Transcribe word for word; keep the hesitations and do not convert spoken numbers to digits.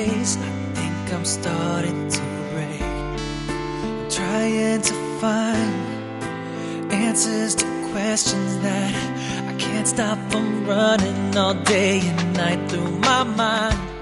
days, I think I'm starting to break. I'm trying to find answers to questions that I can't stop from running all day and night through my mind.